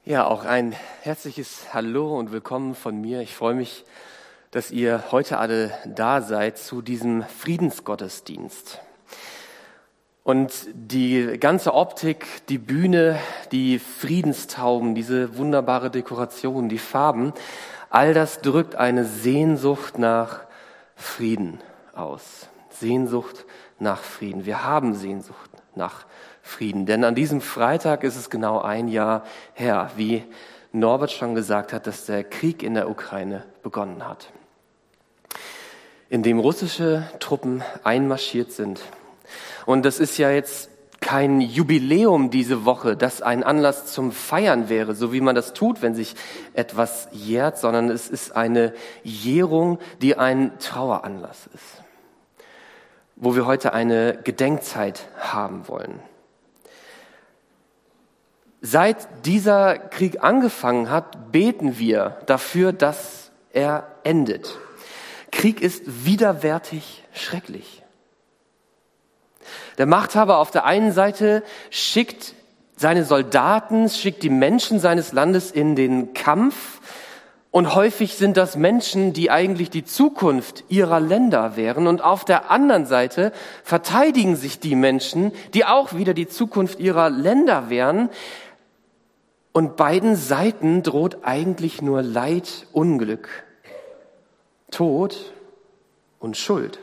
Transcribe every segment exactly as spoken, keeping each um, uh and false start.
Ja, auch ein herzliches Hallo und Willkommen von mir. Ich freue mich, dass ihr heute alle da seid zu diesem Friedensgottesdienst. Und die ganze Optik, die Bühne, die Friedenstauben, diese wunderbare Dekoration, die Farben, all das drückt eine Sehnsucht nach Frieden aus. Sehnsucht nach Frieden. Wir haben Sehnsucht nach Frieden. Denn an diesem Freitag ist es genau ein Jahr her, wie Norbert schon gesagt hat, dass der Krieg in der Ukraine begonnen hat, in dem russische Truppen einmarschiert sind. Und das ist ja jetzt kein Jubiläum diese Woche, das ein Anlass zum Feiern wäre, so wie man das tut, wenn sich etwas jährt, sondern es ist eine Jährung, die ein Traueranlass ist, wo wir heute eine Gedenkzeit haben wollen. Seit dieser Krieg angefangen hat, beten wir dafür, dass er endet. Krieg ist widerwärtig schrecklich. Der Machthaber auf der einen Seite schickt seine Soldaten, schickt die Menschen seines Landes in den Kampf. Und häufig sind das Menschen, die eigentlich die Zukunft ihrer Länder wären. Und auf der anderen Seite verteidigen sich die Menschen, die auch wieder die Zukunft ihrer Länder wären. Und beiden Seiten droht eigentlich nur Leid, Unglück, Tod und Schuld.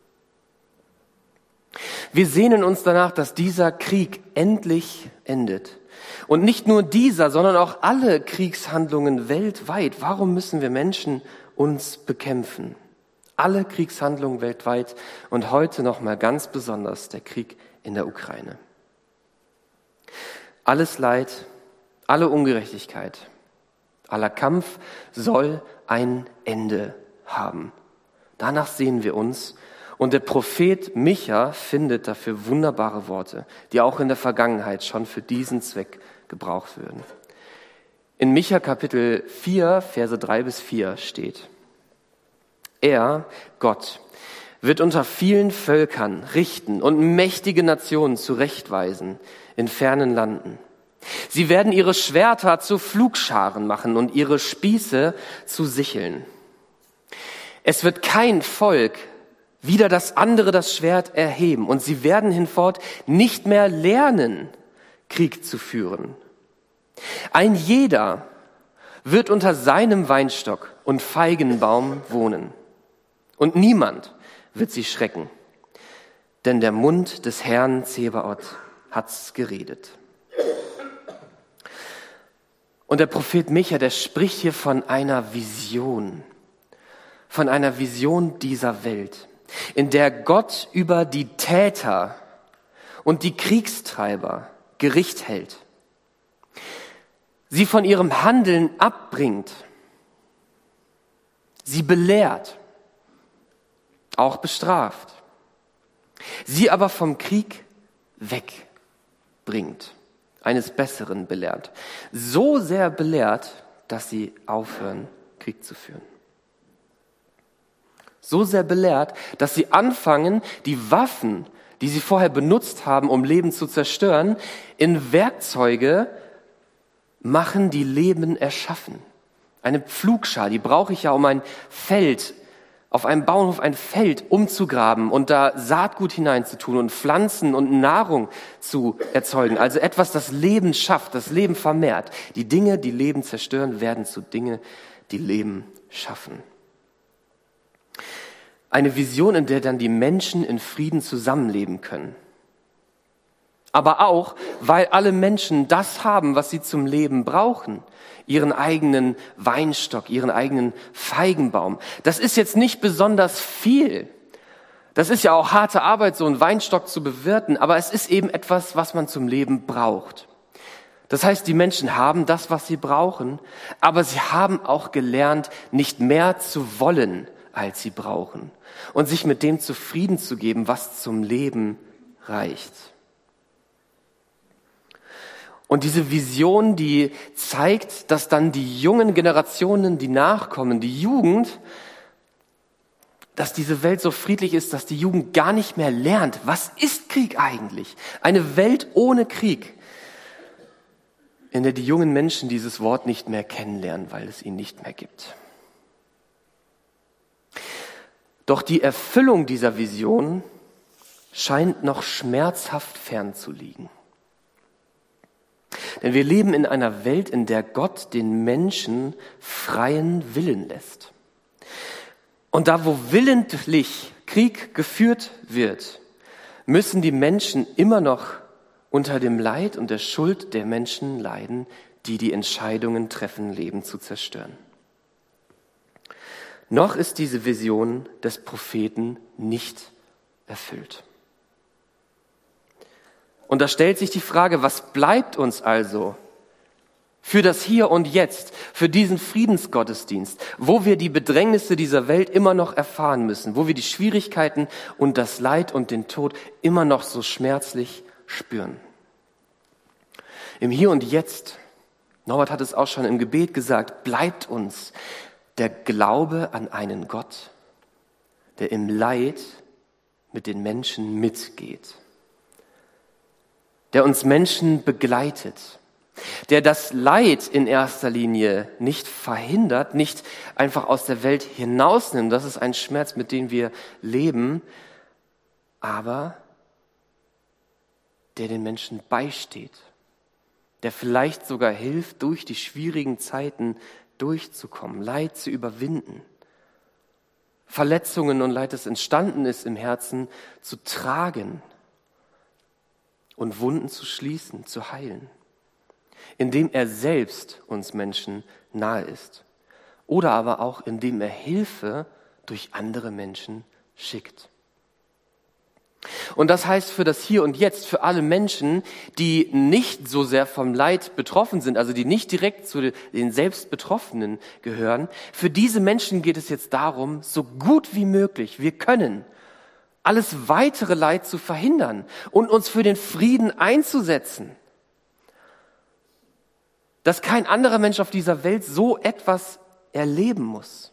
Wir sehnen uns danach, dass dieser Krieg endlich endet. Und nicht nur dieser, sondern auch alle Kriegshandlungen weltweit. Warum müssen wir Menschen uns bekämpfen? Alle Kriegshandlungen weltweit und heute nochmal ganz besonders der Krieg in der Ukraine. Alles Leid, alle Ungerechtigkeit, aller Kampf soll ein Ende haben. Danach sehen wir uns. Und der Prophet Micha findet dafür wunderbare Worte, die auch in der Vergangenheit schon für diesen Zweck gebraucht würden. In Micha Kapitel vier, Verse drei bis vier steht: Er, Gott, wird unter vielen Völkern richten und mächtige Nationen zurechtweisen in fernen Landen. Sie werden ihre Schwerter zu Pflugscharen machen und ihre Spieße zu Sicheln. Es wird kein Volk wieder das andere das Schwert erheben und sie werden hinfort nicht mehr lernen, Krieg zu führen. Ein jeder wird unter seinem Weinstock und Feigenbaum wohnen und niemand wird sie schrecken, denn der Mund des Herrn Zebaoth hat's geredet. Und der Prophet Micha, der spricht hier von einer Vision, von einer Vision dieser Welt, in der Gott über die Täter und die Kriegstreiber Gericht hält, sie von ihrem Handeln abbringt, sie belehrt, auch bestraft, sie aber vom Krieg wegbringt, eines Besseren belehrt, so sehr belehrt, dass sie aufhören, Krieg zu führen. So sehr belehrt, dass sie anfangen, die Waffen, die sie vorher benutzt haben, um Leben zu zerstören, in Werkzeuge machen, die Leben erschaffen. Eine Pflugschar, die brauche ich ja, um ein Feld, auf einem Bauernhof ein Feld umzugraben und da Saatgut hineinzutun und Pflanzen und Nahrung zu erzeugen. Also etwas, das Leben schafft, das Leben vermehrt. Die Dinge, die Leben zerstören, werden zu Dinge, die Leben schaffen. Eine Vision, in der dann die Menschen in Frieden zusammenleben können. Aber auch, weil alle Menschen das haben, was sie zum Leben brauchen. Ihren eigenen Weinstock, ihren eigenen Feigenbaum. Das ist jetzt nicht besonders viel. Das ist ja auch harte Arbeit, so einen Weinstock zu bewirten. Aber es ist eben etwas, was man zum Leben braucht. Das heißt, die Menschen haben das, was sie brauchen. Aber sie haben auch gelernt, nicht mehr zu wollen, als sie brauchen. Und sich mit dem zufrieden zu geben, was zum Leben reicht. Und diese Vision, die zeigt, dass dann die jungen Generationen, die nachkommen, die Jugend, dass diese Welt so friedlich ist, dass die Jugend gar nicht mehr lernt. Was ist Krieg eigentlich? Eine Welt ohne Krieg. in der die jungen Menschen dieses Wort nicht mehr kennenlernen, weil es ihn nicht mehr gibt. Doch die Erfüllung dieser Vision scheint noch schmerzhaft fern zu liegen. Denn wir leben in einer Welt, in der Gott den Menschen freien Willen lässt. Und da, wo willentlich Krieg geführt wird, müssen die Menschen immer noch unter dem Leid und der Schuld der Menschen leiden, die die Entscheidungen treffen, Leben zu zerstören. Noch ist diese Vision des Propheten nicht erfüllt. Und da stellt sich die Frage, was bleibt uns also für das Hier und Jetzt, für diesen Friedensgottesdienst, wo wir die Bedrängnisse dieser Welt immer noch erfahren müssen, wo wir die Schwierigkeiten und das Leid und den Tod immer noch so schmerzlich spüren. Im Hier und Jetzt, Norbert hat es auch schon im Gebet gesagt, bleibt uns der Glaube an einen Gott, der im Leid mit den Menschen mitgeht, der uns Menschen begleitet, der das Leid in erster Linie nicht verhindert, nicht einfach aus der Welt hinausnimmt. Das ist ein Schmerz, mit dem wir leben, aber der den Menschen beisteht, der vielleicht sogar hilft, durch die schwierigen Zeiten durchzukommen, Leid zu überwinden, Verletzungen und Leid, das entstanden ist im Herzen, zu tragen und Wunden zu schließen, zu heilen, indem er selbst uns Menschen nahe ist oder aber auch indem er Hilfe durch andere Menschen schickt. Und das heißt für das Hier und Jetzt, für alle Menschen, die nicht so sehr vom Leid betroffen sind, also die nicht direkt zu den selbst Betroffenen gehören, für diese Menschen geht es jetzt darum, so gut wie möglich, wir können, alles weitere Leid zu verhindern und uns für den Frieden einzusetzen. Dass kein anderer Mensch auf dieser Welt so etwas erleben muss.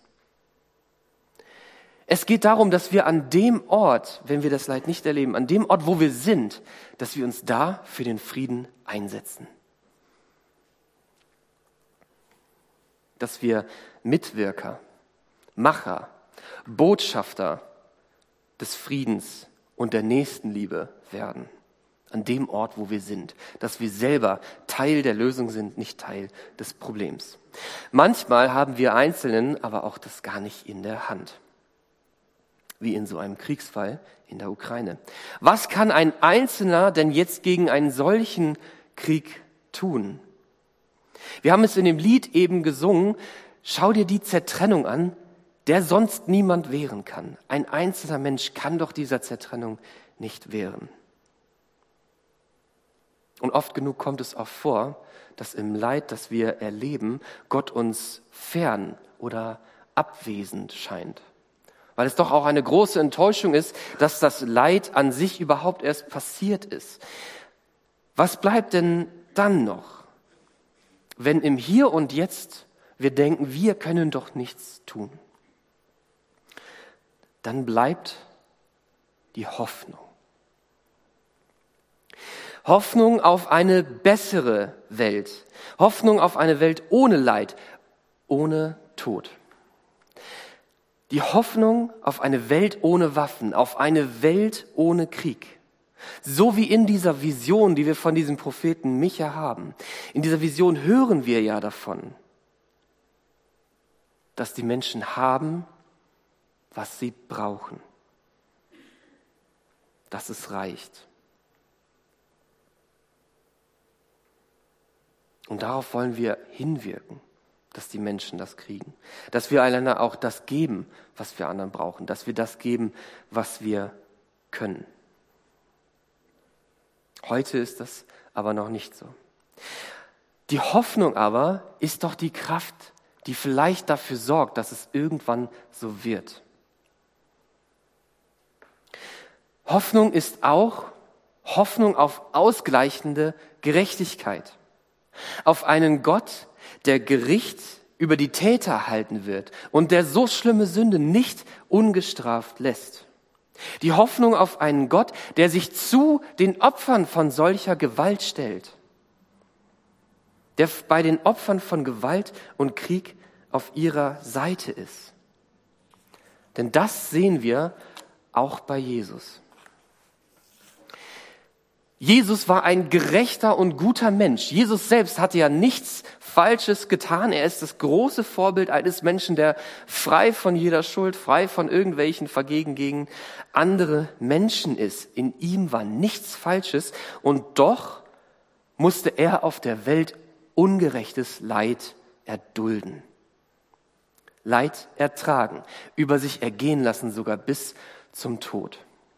Es geht darum, dass wir an dem Ort, wenn wir das Leid nicht erleben, an dem Ort, wo wir sind, dass wir uns da für den Frieden einsetzen. Dass wir Mitwirker, Macher, Botschafter des Friedens und der Nächstenliebe werden. An dem Ort, wo wir sind. Dass wir selber Teil der Lösung sind, nicht Teil des Problems. Manchmal haben wir Einzelnen aber auch das gar nicht in der Hand. Wie in so einem Kriegsfall in der Ukraine. Was kann ein Einzelner denn jetzt gegen einen solchen Krieg tun? Wir haben es in dem Lied eben gesungen. Schau dir die Zertrennung an, der sonst niemand wehren kann. Ein einzelner Mensch kann doch dieser Zertrennung nicht wehren. Und oft genug kommt es auch vor, dass im Leid, das wir erleben, Gott uns fern oder abwesend scheint. Weil es doch auch eine große Enttäuschung ist, dass das Leid an sich überhaupt erst passiert ist. Was bleibt denn dann noch, wenn im Hier und Jetzt wir denken, wir können doch nichts tun? Dann bleibt die Hoffnung. Hoffnung auf eine bessere Welt. Hoffnung auf eine Welt ohne Leid, ohne Tod. Die Hoffnung auf eine Welt ohne Waffen, auf eine Welt ohne Krieg. So wie in dieser Vision, die wir von diesem Propheten Micha haben. In dieser Vision hören wir ja davon, dass die Menschen haben, was sie brauchen. Dass es reicht. Und darauf wollen wir hinwirken, dass die Menschen das kriegen. Dass wir einander auch das geben, was wir anderen brauchen. Dass wir das geben, was wir können. Heute ist das aber noch nicht so. Die Hoffnung aber ist doch die Kraft, die vielleicht dafür sorgt, dass es irgendwann so wird. Hoffnung ist auch Hoffnung auf ausgleichende Gerechtigkeit. Auf einen Gott, der Gericht über die Täter halten wird und der so schlimme Sünde nicht ungestraft lässt. Die Hoffnung auf einen Gott, der sich zu den Opfern von solcher Gewalt stellt. der bei den Opfern von Gewalt und Krieg auf ihrer Seite ist. Denn das sehen wir auch bei Jesus. Jesus war ein gerechter und guter Mensch. Jesus selbst hatte ja nichts Falsches getan. Er ist das große Vorbild eines Menschen, der frei von jeder Schuld, frei von irgendwelchen Vergehen gegen andere Menschen ist. In ihm war nichts Falsches und doch musste er auf der Welt ungerechtes Leid erdulden. Leid ertragen, über sich ergehen lassen, sogar bis zum Tod.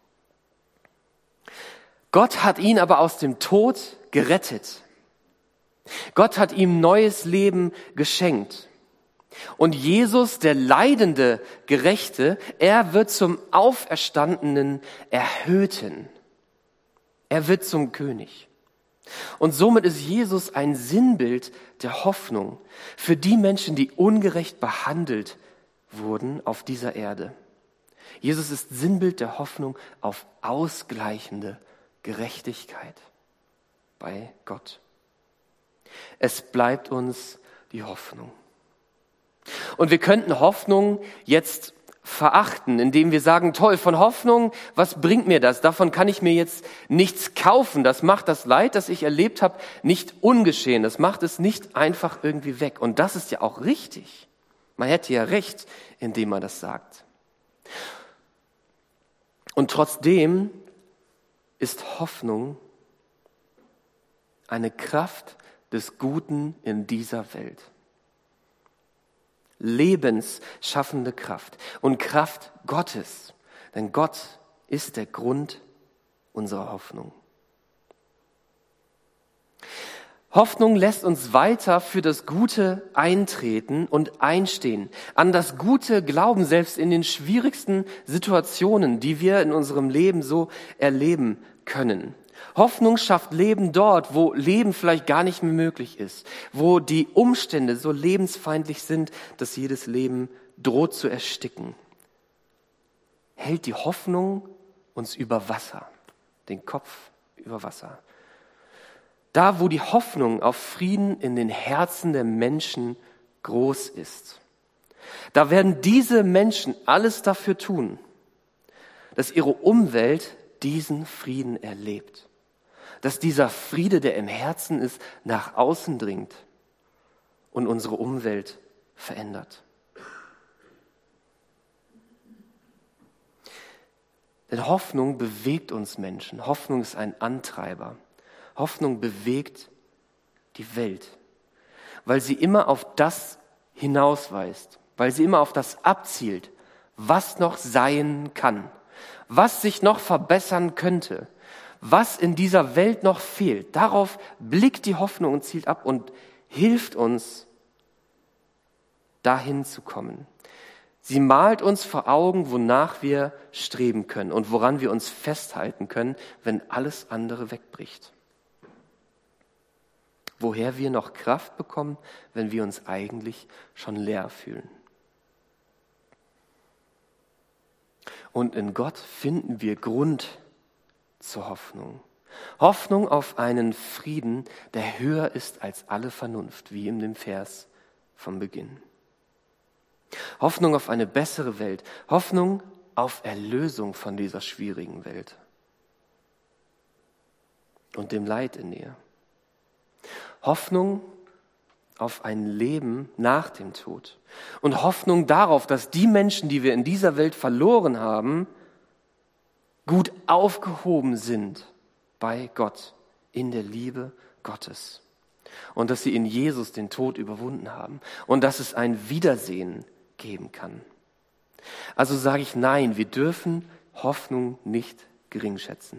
Gott hat ihn aber aus dem Tod gerettet. Gott hat ihm neues Leben geschenkt. Und Jesus, der leidende Gerechte, er wird zum auferstandenen Erhöhten. Er wird zum König. Und somit ist Jesus ein Sinnbild der Hoffnung für die Menschen, die ungerecht behandelt wurden auf dieser Erde. Jesus ist Sinnbild der Hoffnung auf ausgleichende Gerechtigkeit bei Gott. Es bleibt uns die Hoffnung. Und wir könnten Hoffnung jetzt verachten, indem wir sagen, toll, von Hoffnung, was bringt mir das? Davon kann ich mir jetzt nichts kaufen. Das macht das Leid, das ich erlebt habe, nicht ungeschehen. Das macht es nicht einfach irgendwie weg. Und das ist ja auch richtig. Man hätte ja recht, indem man das sagt. Und trotzdem ist Hoffnung eine Kraft des Guten in dieser Welt. Lebensschaffende Kraft und Kraft Gottes. Denn Gott ist der Grund unserer Hoffnung. Hoffnung lässt uns weiter für das Gute eintreten und einstehen. An das Gute glauben, selbst in den schwierigsten Situationen, die wir in unserem Leben so erleben können. Hoffnung schafft Leben dort, wo Leben vielleicht gar nicht mehr möglich ist, wo die Umstände so lebensfeindlich sind, dass jedes Leben droht zu ersticken. Hält die Hoffnung uns über Wasser, den Kopf über Wasser. Da, wo die Hoffnung auf Frieden in den Herzen der Menschen groß ist, da werden diese Menschen alles dafür tun, dass ihre Umwelt diesen Frieden erlebt. Dass dieser Friede, der im Herzen ist, nach außen dringt und unsere Umwelt verändert. Denn Hoffnung bewegt uns Menschen. Hoffnung ist ein Antreiber. Hoffnung bewegt die Welt, weil sie immer auf das hinausweist, weil sie immer auf das abzielt, was noch sein kann, was sich noch verbessern könnte, was in dieser Welt noch fehlt. Darauf blickt die Hoffnung und zielt ab und hilft uns, dahin zu kommen. Sie malt uns vor Augen, wonach wir streben können und woran wir uns festhalten können, wenn alles andere wegbricht. Woher wir noch Kraft bekommen, wenn wir uns eigentlich schon leer fühlen. Und in Gott finden wir Grund zur Hoffnung. Hoffnung auf einen Frieden, der höher ist als alle Vernunft, wie in dem Vers vom Beginn. Hoffnung auf eine bessere Welt. Hoffnung auf Erlösung von dieser schwierigen Welt und dem Leid in ihr. Hoffnung auf ein Leben nach dem Tod und Hoffnung darauf, dass die Menschen, die wir in dieser Welt verloren haben, gut aufgehoben sind bei Gott, in der Liebe Gottes. Und dass sie in Jesus den Tod überwunden haben und dass es ein Wiedersehen geben kann. Also sage ich nein, wir dürfen Hoffnung nicht geringschätzen.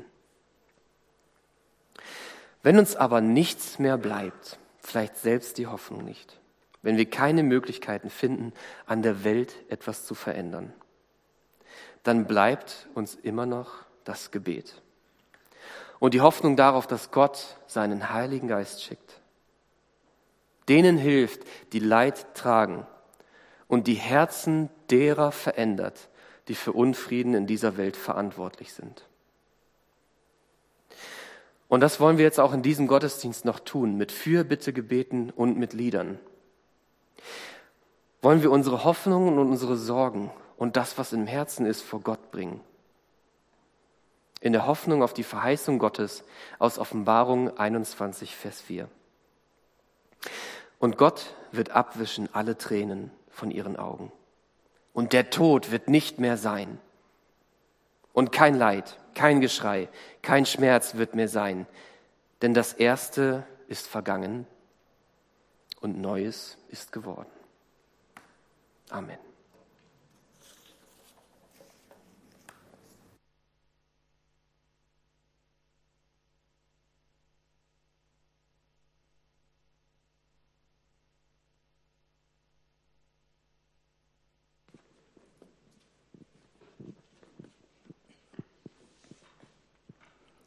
Wenn uns aber nichts mehr bleibt, vielleicht selbst die Hoffnung nicht, wenn wir keine Möglichkeiten finden, an der Welt etwas zu verändern, dann bleibt uns immer noch das Gebet und die Hoffnung darauf, dass Gott seinen Heiligen Geist schickt, denen hilft, die Leid tragen und die Herzen derer verändert, die für Unfrieden in dieser Welt verantwortlich sind. Und das wollen wir jetzt auch in diesem Gottesdienst noch tun, mit Fürbittegebeten und mit Liedern. Wollen wir unsere Hoffnungen und unsere Sorgen und das, was im Herzen ist, vor Gott bringen. In der Hoffnung auf die Verheißung Gottes aus Offenbarung einundzwanzig, Vers vier. Und Gott wird abwischen alle Tränen von ihren Augen. Und der Tod wird nicht mehr sein. Und kein Leid, kein Geschrei, kein Schmerz wird mehr sein. Denn das Erste ist vergangen und Neues ist geworden. Amen.